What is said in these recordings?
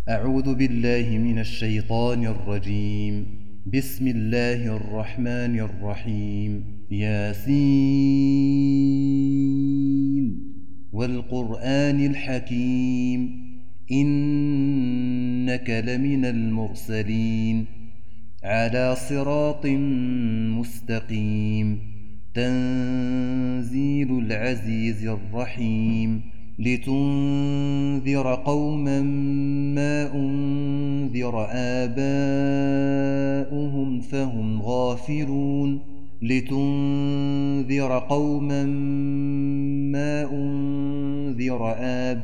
أعوذ بالله من الشيطان الرجيم. بسم الله الرحمن الرحيم. ياسين والقرآن الحكيم إنك لمن المرسلين على صراط مستقيم. تنزيل العزيز الرحيم. لتنذر قوما ما أنذر آباؤهم فهم غافلون. لتنذر قوما ما أنذر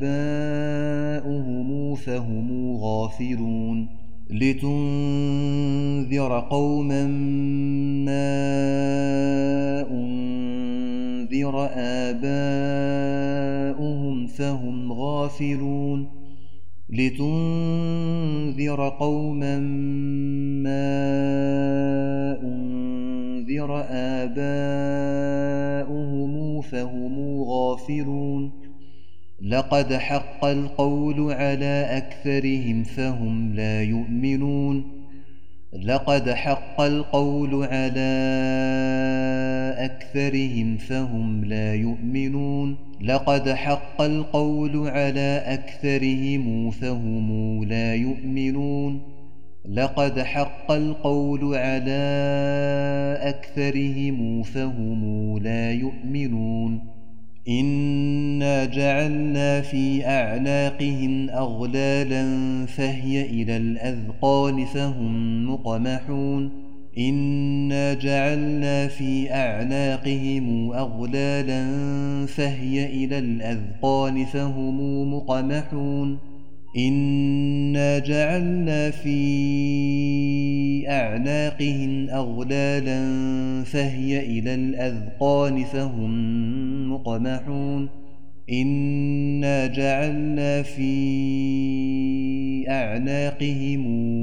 آباؤهم فهم غافلون. لتنذر قوما ما أنذر آباؤهم فهم غافلون. لتنذر قوما ما أنذر آباؤهم فهم غافلون. لقد حق القول على أكثرهم فهم لا يؤمنون. لقد حق القول على أكثرهم فهم لا يؤمنون. لقد حق القول على أكثرهم فهم لا يؤمنون. لقد حق القول على أكثرهم فهم لا يؤمنون. إنا جعلنا في أعناقهم أغلالا فهي إلى الأذقان فهم مقمحون. إنا جعلنا في أعناقهم أغلالا فهي إلى الأذقان فهم مقمحون. إنا جعلنا في أعناقهم أغلالا فهي إلى الأذقان فهم مقمحون. إنا جعلنا في أعناقهم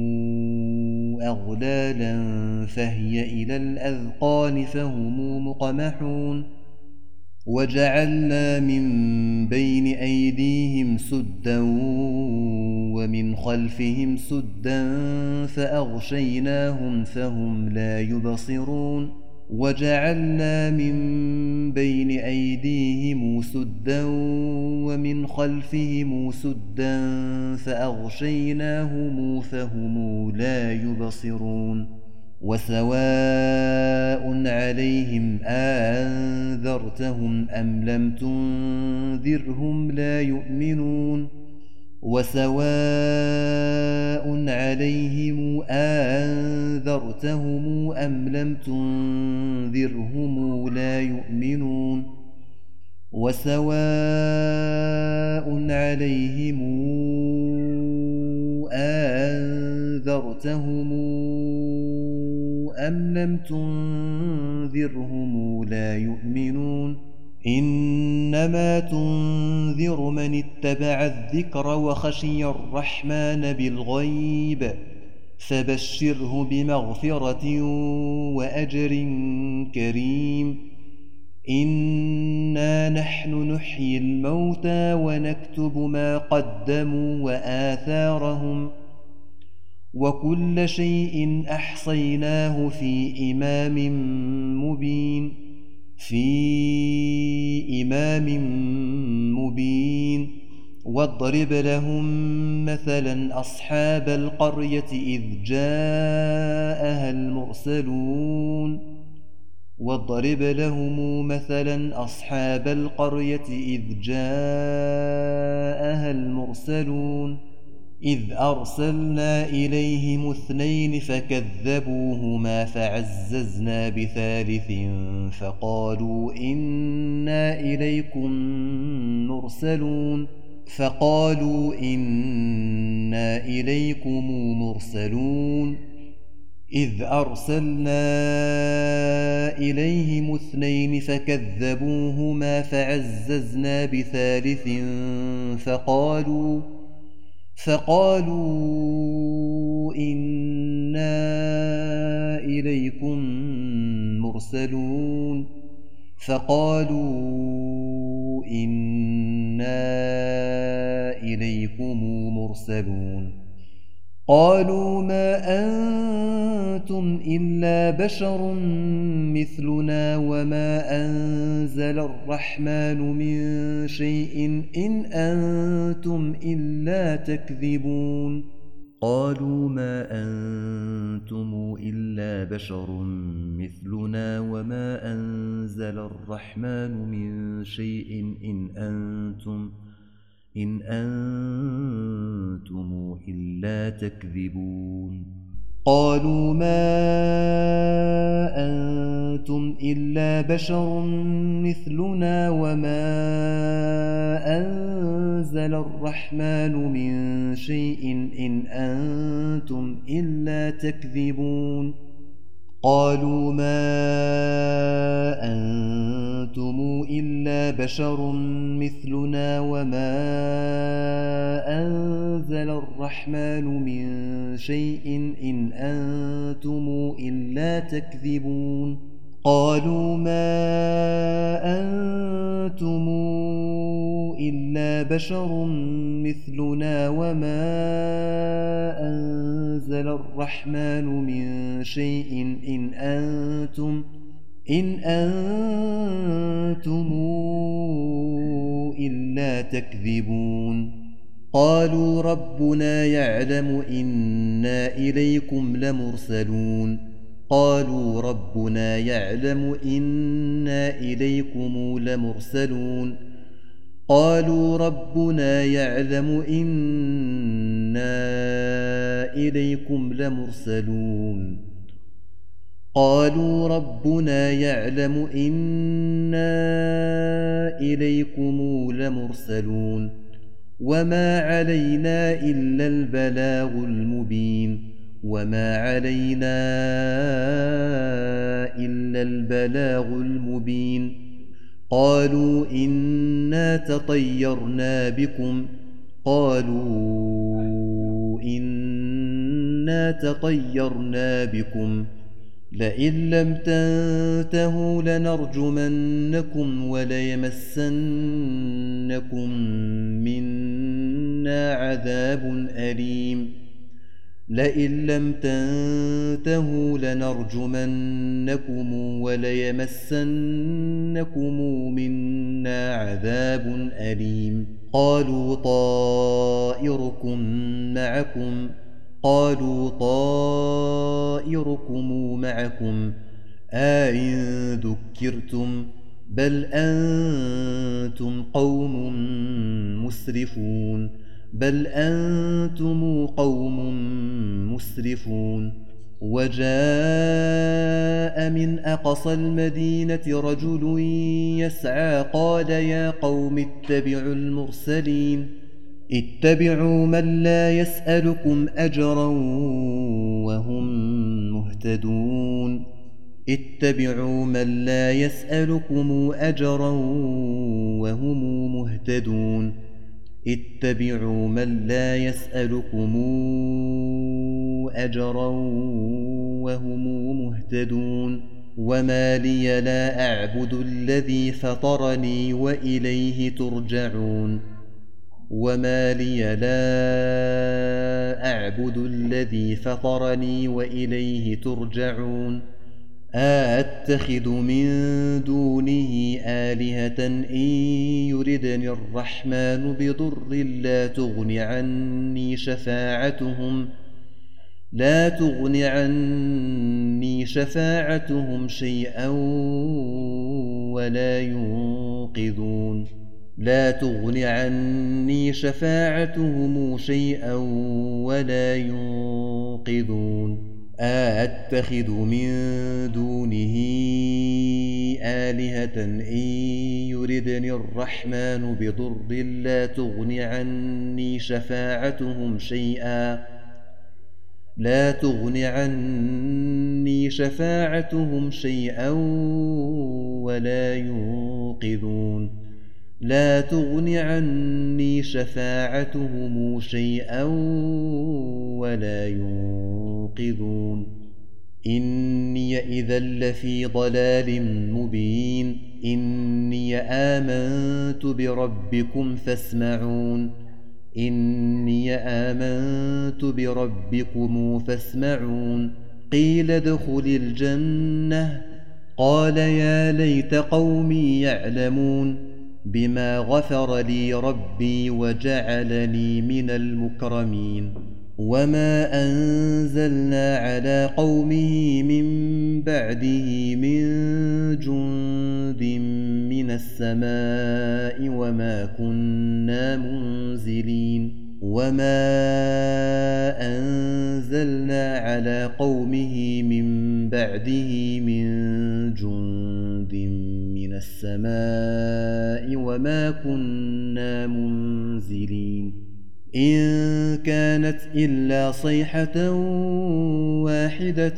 أغلالا فهي إلى الأذقان فهم مقمحون. وجعلنا من بين أيديهم سدا ومن خلفهم سدا فأغشيناهم فهم لا يبصرون. وجعلنا من بين أيديهم سدا ومن خلفهم سدا فأغشيناهم فهم لا يبصرون. وسواء عليهم أنذرتهم أم لم تنذرهم لا يؤمنون. وسواء عليهم أنذرتهم أم لم تنذرهم لا يؤمنون. وسواء عليهم أنذرتهم أم لم تنذرهم لا يؤمنون. إنما تنذر من اتبع الذكر وخشي الرحمن بالغيب فبشره بمغفرة وأجر كريم. إنا نحن نحيي الموتى ونكتب ما قدموا وآثارهم وكل شيء أحصيناه في إمام مبين. واضرب لهم مثلا أصحاب القرية إذ جاءها المرسلون. واضرب لهم مثلا أصحاب القرية إذ جاءها المرسلون. إذ أرسلنا إليهم 2 فكذبوهما فعززنا بثالث فقالوا إنا إليكم مرسلون. إذ أرسلنا إليهم 2 فكذبوهما فعززنا بثالث فقالوا إنا إليكم مرسلون. إنا إليكم مرسلون قالوا ما أنتم إلا بشر مثلنا وما أنزل الرحمن من شيء إن أنتم إلا تكذبون قالوا ما أنتم إلا بشر مثلنا وما أنزل الرحمن من شيء إن أنتم إلا تكذبون قالوا ما أنتم إلا بشر مثلنا وما أنزل الرحمن من شيء إن أنتم إلا تكذبون قالوا ما أنتم إلا بشر مثلنا وما أنزل الرحمن من شيء إن أنتم إلا تكذبون قالوا ما أنتم إلا بشر مثلنا وما أنزل الرحمن من شيء إن أنتم إلا تكذبون قالوا ربنا يعلم إنا إليكم لمرسلون قالوا ربنا يعلم إنا إليكم لمرسلون قالوا ربنا يعلم إنا إليكم لمرسلون قالوا ربنا يعلم إنا إليكم لمرسلون وما علينا إلا البلاغ المبين وما علينا إلا البلاغ المبين قالوا إنا تطيرنا بكم لئن لم تنتهوا لنرجمنكم وليمسنكم منا عذاب أليم لئن لم تنتهوا لنرجمنكم وليمسنكم منا عذاب أليم قالوا طائركم معكم أئن ذكرتم بل أنتم قوم مسرفون وجاء من أقصى المدينة رجل يسعى قال يا قوم اتبعوا المرسلين اتبعوا من لا يسألكم أجرا وهم مهتدون وما لي لا أعبد الذي فطرني وإليه ترجعون أأتخذ من دونه آلهة إن يردني الرحمن بضر لا تغن عني شفاعتهم شيئا ولا ينقذون أأتخذ من دونه آلهة إن يردني الرحمن بضر لا تغن عني شفاعتهم شيئا ولا ينقذون إني إذا لفي ضلال مبين إني آمنت بربكم فاسمعون إني آمنت بربكم فاسمعون قيل ادخل الجنة قال يا ليت قومي يعلمون بما غفر لي ربي وجعلني من المكرمين وما أنزلنا على قومه من بعده من جند من السماء وما كنا منزلين وما أنزلنا على قومه من بعده من جند من السماء وما كنا منزلين إن كانت إلا صيحة واحدة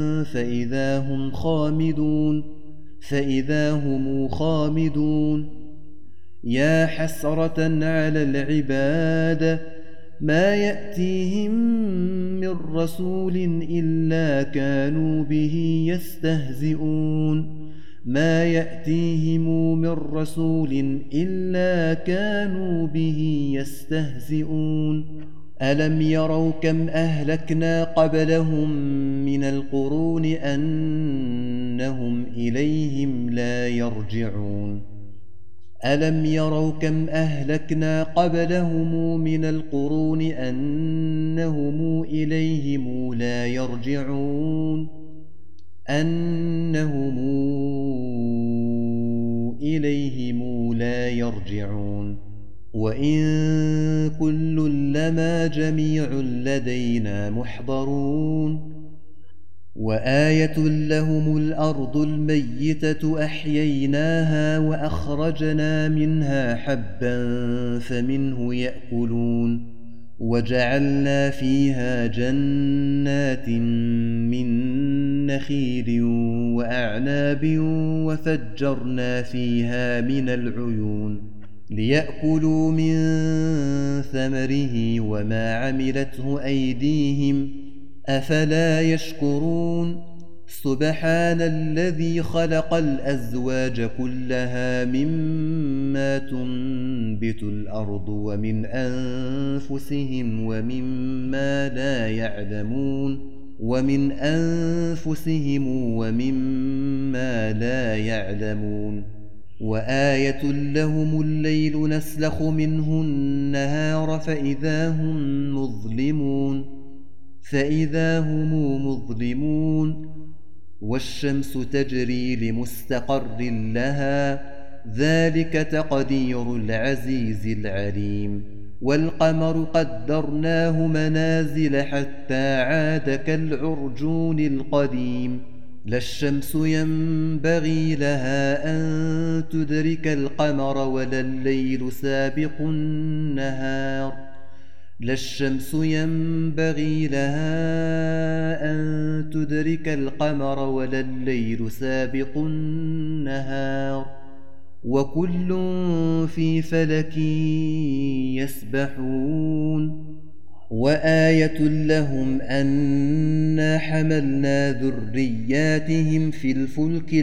فإذا هم خامدون يا حسرة على العباد ما يأتيهم من رسول إلا كانوا به يستهزئون ألم يروا كم أهلكنا قبلهم من القرون أنهم إليهم لا يرجعون ألم يروا كم أهلكنا قبلهم من القرون أنهم إليهم لا يرجعون وإن كل لما جميع لدينا محضرون وآية لهم الأرض الميتة أحييناها وأخرجنا منها حبا فمنه يأكلون وجعلنا فيها جنات من نخيل وأعناب وفجرنا فيها من العيون ليأكلوا من ثمره وما عملته أيديهم أفلا يشكرون سبحان الذي خلق الأزواج كلها مما تنبت الأرض ومن أنفسهم ومما لا يعلمون وآية لهم الليل نسلخ منه النهار فإذا هم مظلمون والشمس تجري لمستقر لها ذلك تقدير العزيز العليم والقمر قدرناه منازل حتى عاد كالعرجون القديم لا الشمس ينبغي لها أن تدرك القمر ولا الليل سابق النهار وكل في فلك يسبحون وآية لهم أنا حملنا ذرياتهم في الفلك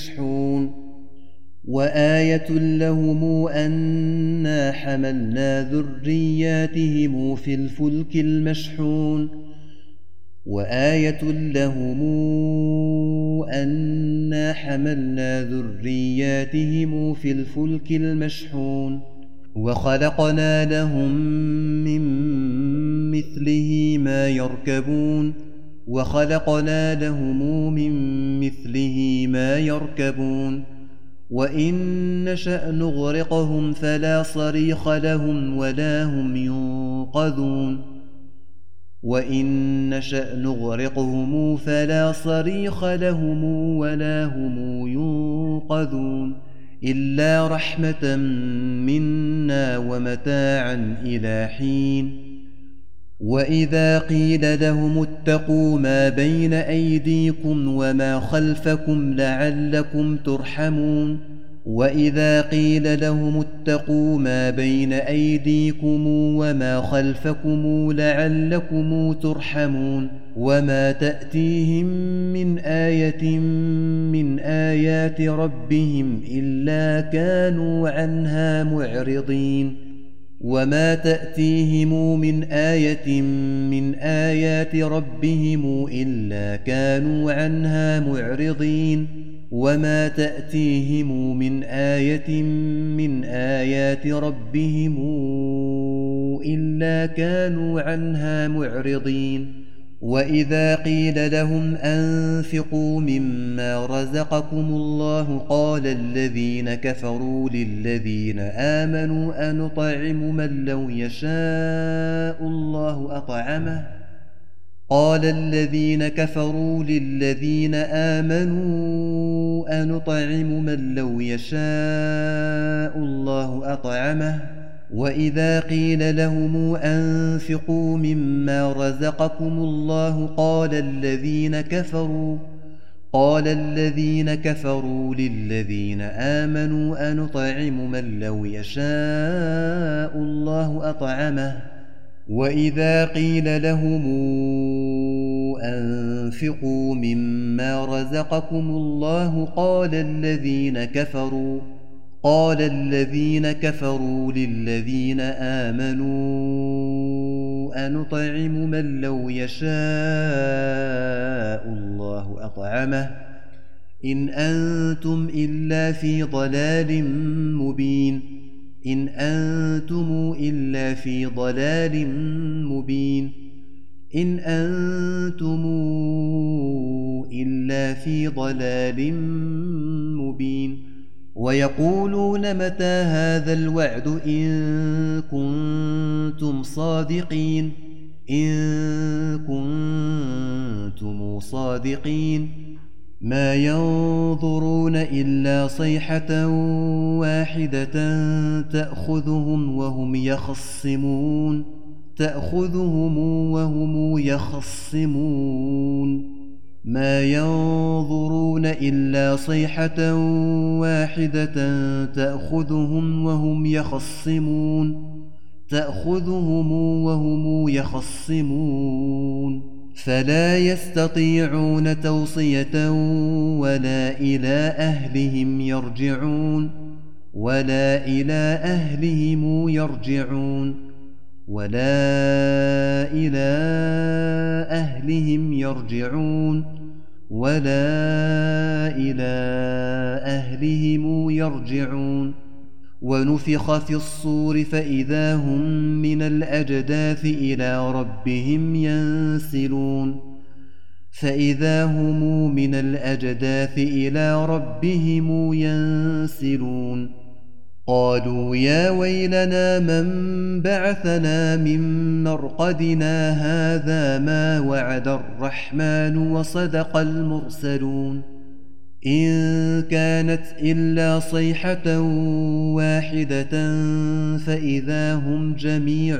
المشحون وخلقنا لهم من مثله ما يركبون وإن نشأ نغرقهم فلا صريخ لهم ولا هم ينقذون إلا رحمة منا ومتاعا إلى حين وإذا قيل لهم اتقوا ما بين أيديكم وما خلفكم لعلكم ترحمون وما تأتيهم من آية من آيات ربهم إلا كانوا عنها معرضين وما تأتيهم من آية من آيات ربهم إلا كانوا عنها معرضين وما تأتيهم من آية من آيات ربهم إلا كانوا عنها معرضين وإذا قيل لهم أنفقوا مما رزقكم الله قال الذين كفروا للذين آمنوا أنطعم من لو يشاء الله أطعمه قال الذين كفروا للذين آمنوا أنطعم من لو يشاء الله أطعمه وإذا قيل لهم أنفقوا مما رزقكم الله قال الذين كفروا للذين آمنوا أنطعم من لو يشاء الله أطعمه وإذا قيل لهم أنفقوا مما رزقكم الله قال الذين كفروا للذين آمنوا أنطعم من لو يشاء الله أطعمه إن أنتم إلا في ضلال مبين إن أنتم إلا في ضلال مبين إن أنتم إلا في ضلال مبين ويقولون متى هذا الوعد إن كنتم صادقين ما ينظرون إلا صيحة واحدة تأخذهم وهم يخصمون ما ينظرون إلا صيحة واحدة تأخذهم وهم يخصمون فلا يستطيعون توصية ولا إلى أهلهم يرجعون ونفخ في الصور فإذا هم من الأجداث إلى ربهم ينسلون قالوا يا ويلنا من بعثنا من مرقدنا هذا ما وعد الرحمن وصدق المرسلون إن كانت إلا صيحة واحدة فإذا هم جميع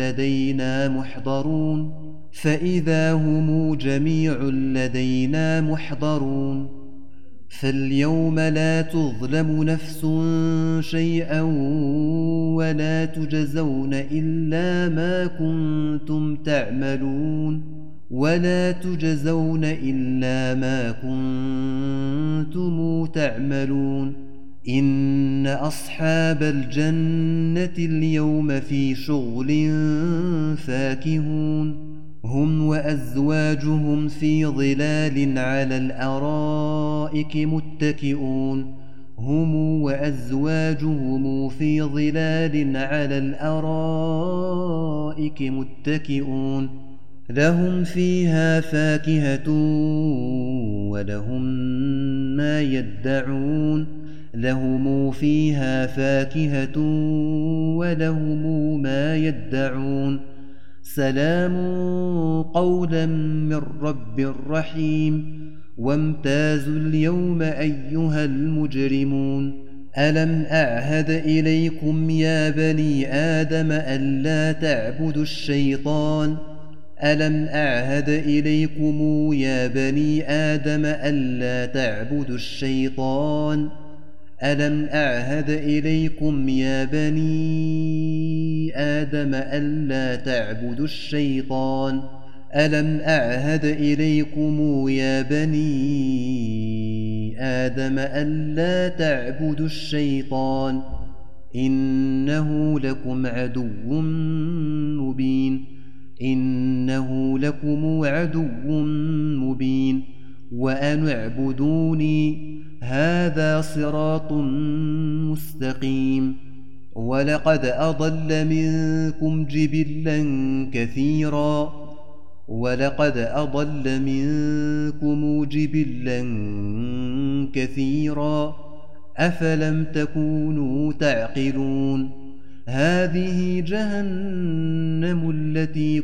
لدينا محضرون فاليوم لا تظلم نفس شيئا ولا تجزون إلا ما كنتم تعملون إن أصحاب الجنة اليوم في شغل فاكهون هم وأزواجهم في ظلال على الأرائك متكئون لهم فيها فاكهة ولهم ما يدعون سلام قولا من رب رحيم وامتازوا اليوم أيها المجرمون ألم أعهد إليكم يا بني آدم ألا تعبدوا الشيطان ألم أعهد إليكم يا بني آدم ألا تعبدوا الشيطان إنه لكم عدو مبين إنه لكم عدو مبين وأن اعبدوني هذا صراط مستقيم ولقد أضل منكم جبلا كثيرا أفلم تكونوا تعقلون هذه جهنم التي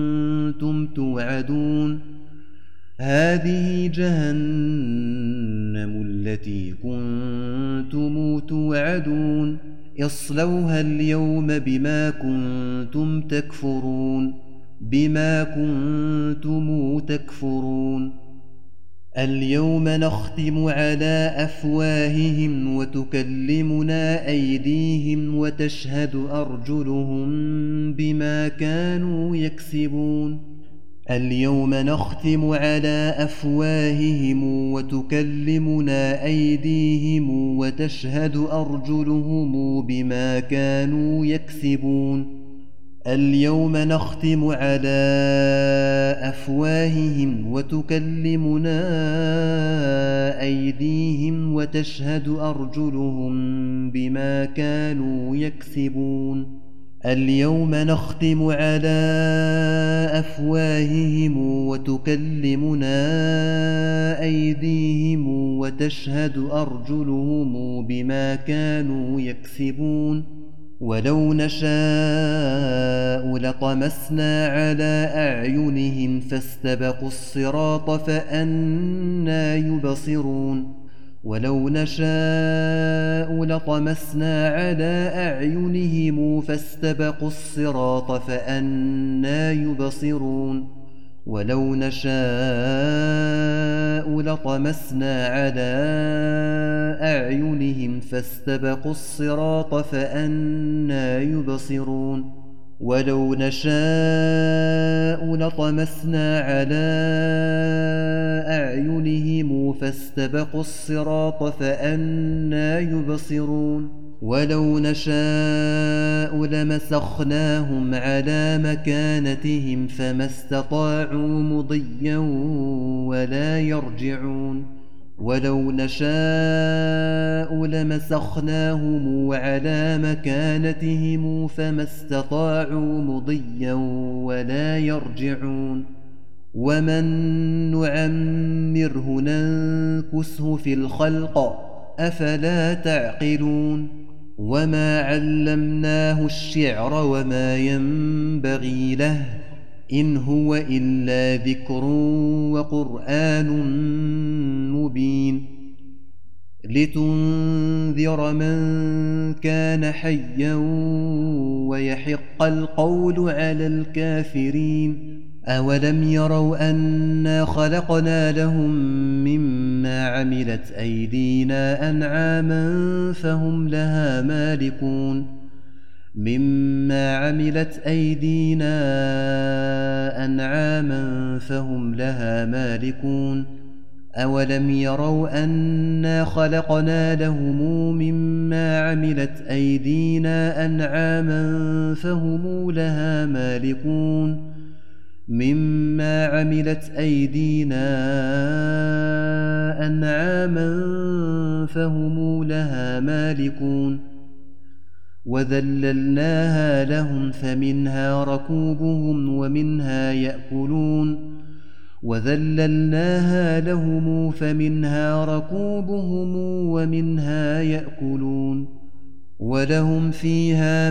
كنتم توعدون اصلوها اليوم بما كنتم تكفرون اليوم نختم على أفواههم وتكلمنا أيديهم وتشهد أرجلهم بما كانوا يكسبون اليوم نختم على أفواههم وتكلمنا أيديهم وتشهد أرجلهم بما كانوا يكسبون اليوم نختم على أفواههم وتكلمنا أيديهم وتشهد أرجلهم بما كانوا يكسبون اليوم نختم على أفواههم وتكلمنا أيديهم وتشهد أرجلهم بما كانوا يكسبون ولو نشاء لطمسنا على أعينهم فاستبقوا الصراط فأنى يبصرون ولو نشاء لطمسنا على أعينهم فاستبقوا الصراط فأنى يبصرون ولو نشاء لطمسنا على أعينهم فاستبقوا الصراط فأنى يبصرون ولو نشاء لطمسنا على أعينهم فاستبقوا الصراط فأنى يبصرون ولو نشاء لمسخناهم على مكانتهم فما استطاعوا مضيا ولا يرجعون ولو نشاء لمسخناهم على مكانتهم فما استطاعوا مضيا ولا يرجعون ومن نعمره ننكسه في الخلق أفلا تعقلون وما علمناه الشعر وما ينبغي له إن هو إلا ذكر وقرآن مبين لتنذر من كان حيا ويحق القول على الكافرين أولم يروا أنا خلقنا لهم مما عملت أيدينا أنعاما فهم لها مالكون أولم يروا أنا خلقنا لهم مما عملت أيدينا أنعاما فهم لها مالكون وذللناها لهم فمنها ركوبهم ومنها يأكلون ولهم فيها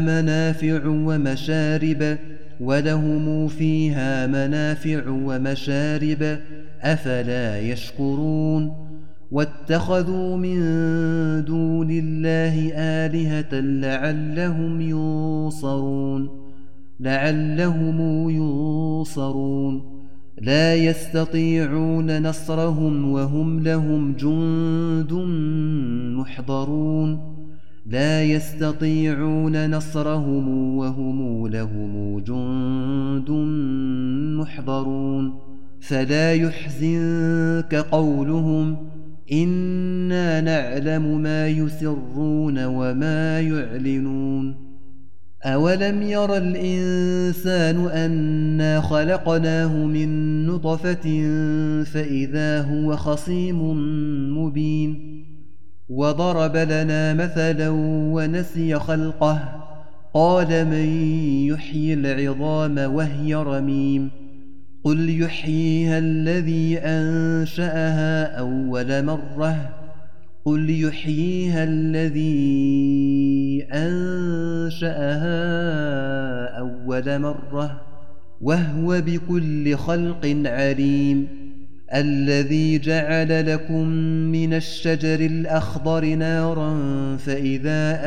منافع ومشارب أفلا يشكرون واتخذوا من دون الله آلهة لعلهم ينصرون لا يستطيعون نصرهم وهم لهم جند محضرون فلا يحزنك قولهم إنا نعلم ما يسرون وما يعلنون أولم ير الإنسان أنا خلقناه من نطفة فإذا هو خصيم مبين وضرب لنا مثلا ونسي خلقه قال من يحيي العظام وهي رميم قل يحييها الذي أنشأها أول مرة وهو بكل خلق عليم الذي جعل لكم من الشجر الأخضر نارا فإذا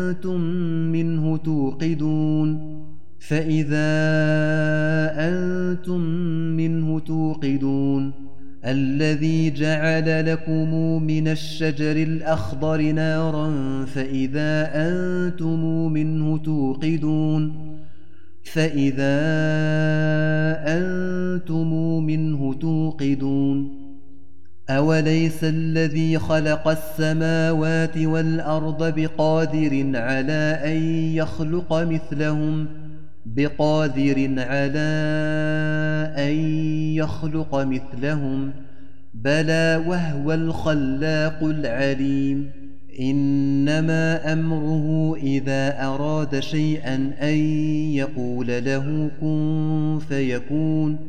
أنتم منه توقدون الذي جعل لكم من الشجر الأخضر نارا فإذا أنتم منه توقدون أوليس الذي خلق السماوات والأرض بقادر على أن يخلق مثلهم بلى وهو الخلاق العليم إنما أمره إذا أراد شيئا أن يقول له كن فيكون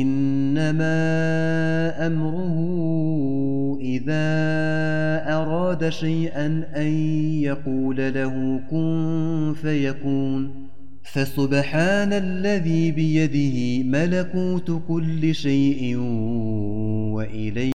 فسبحان الذي بيده ملكوت كل شيء وإليه